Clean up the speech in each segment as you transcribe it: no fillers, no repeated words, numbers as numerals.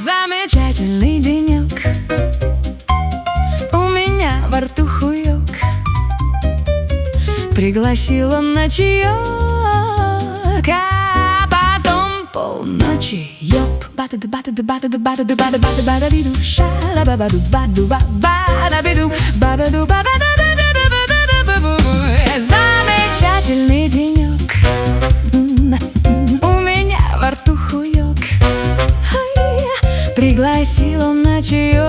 Замечательный денек, у меня во рту хуёк. Пригласил он на чаёк, а потом полночи ёп. Бата-да-бата-да-бата-да-бата-да-бата-да-бата-да-биду, шала-ба-ба-ду-ба-ду-ба-ба-да-биду, ба-ба-ду-ба-ба-да-да-да-да-да-бу. Замечательный денек, у меня во рту хуёк. Пригласил он на чаёк,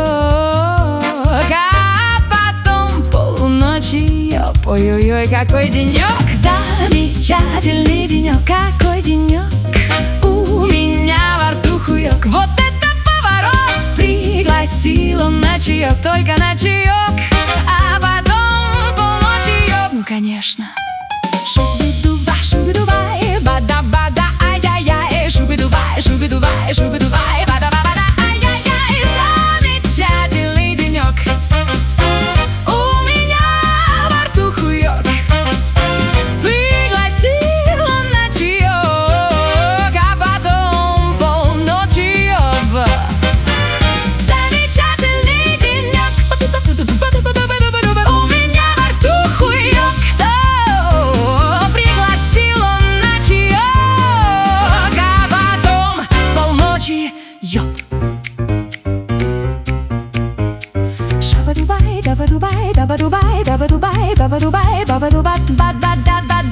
а потом полночи ёп. Ой-ой-ой, какой денёк! Замечательный денёк, какой денёк! У меня во рту хуёк. Вот это поворот! Пригласил он на чаёк, только на чаёк, а потом полночи ёп. Ну, конечно. Шуби-дува, шуби-дувай, бада-бада, ай-яй-яй, шуби-дувай, шуби-дувай, шуби-дувай, бада-бада. Шаба-дубай, даба-дубай, даба-дубай, даба-дубай, даба-дубай, баба-дуба, ба-ба-да-ба.